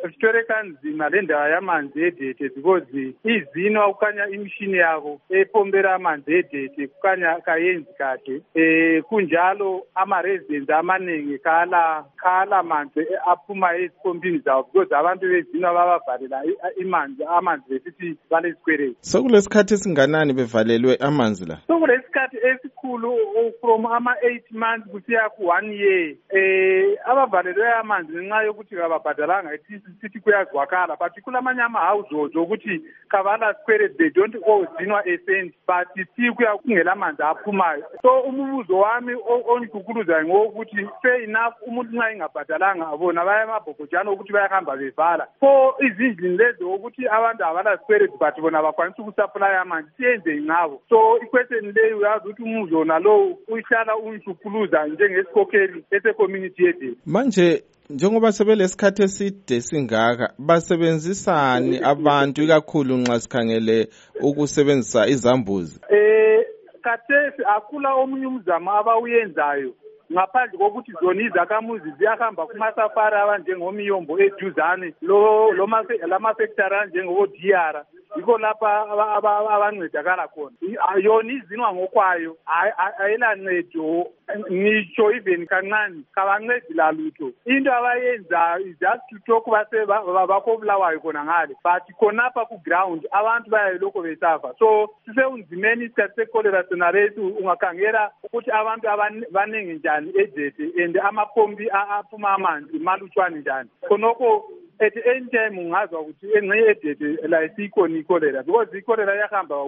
zvitoreka nzima lendava yamanzi edhete because izinwa kukanya imishini yako epombera amanzi edhete kukanya kayenzi kake kunjalo amaresidents amanenge kala manzi apfuma ezipombini zavo because abantu vezinwa vavabharira amanzi vekuti vanesikwereti. Sokulesikhathi esinganani bevalelwe amanzi la? Sokulesikhathi esikhulu from 8 months kusiya ku1 year abavalelwe amanzi ngenxa yokuthi kababhadalanga sithi kuyazwakala but kulamanye ama-households okuthi kavala sikwereti they don't owe zinwa a cent but kuya kungela manzi aphumayo. So umubuzo wami ongikukuluzayo ngokuthi fair enough umuntu nxa ingabhadalanga bona baya emabhokojana ukuthi bayahamba bevala so izindlini lezo ukuthi abantu abala sikwereti but bona bakwanisa ukusupply amanzi siyenze ngabo. So iquestion leyo uyazi ukuthi umuzo nalowo uyihlala uyishuphuluza njengesikhokheli ese-community yethu. Manje njengoba sebelesikhathi eside singaka basebenzisani abantu ikakhulu nxa sikhangele ukusebenzisa izambuzi? Khathesi akula omunye umzamo abawuyenzayo ngaphandle kokuthi zona izakhamuzi ziyahamba kumasafari abanjengomiyombo eduzane lamafektari anjengoDR yikho lapha abancedakala khona. Yona izinwa ngokwayo ayilancedo ngisho even kancane kabancedi lalutho. Into abayenzayo is just to talk bakobulawayo khona ngale but khonapha ku-ground abantu bayayilokho besafa. So siseunzimeni isikhathi sekolera sona lethu ungakhangela ukuthi abantu baningi njani edete and amapompi aphuma amanzi malutshwane njani khonokho. At any time ungazwa ukuthi engxenye edede la isikhona ikolera because ikolera iyahamba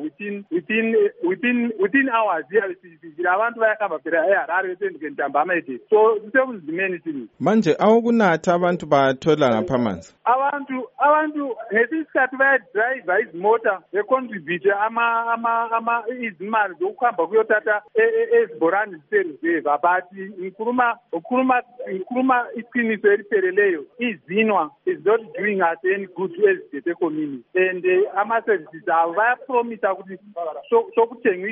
within hours iyabisizile abantu bayahamba phela eHarare besenduke ntambama edede. So sisekunzimeni sini manje awokunatha abantu bathola ngapha amanzi. Abantu ngesikhathi bayadrive izimota becontribute izimali zokuhamba kuyothatha ezibhorani zisereserve but ngikhuluma iqiniso elipheleleyo izinwa is not doing us any good as the community and ama-services abo bayapromisa ukuthi sokuthengwa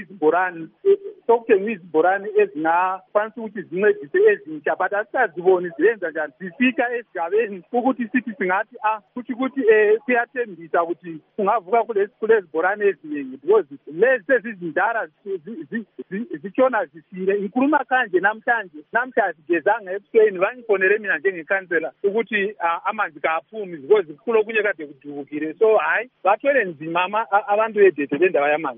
izibhorani ezingakwanisa ukuthi zincedise ezintsha but asisaziboni ziyenza njani zifika esigabeni ukuthi sithi singathi ukuthi kuyathembisa ukuthi kungavuka kulezi bhorani eziningi because lezi sezizindala zitshona zifile. Ngikhuluma kanje namhlanje sigezanga ebusuku bangifonele mina njengekhansela ukuthi amanzi kaphumi because kulokunye kade kudubukile so hayi bathwele nzima abantu edede lendaba yamanzi.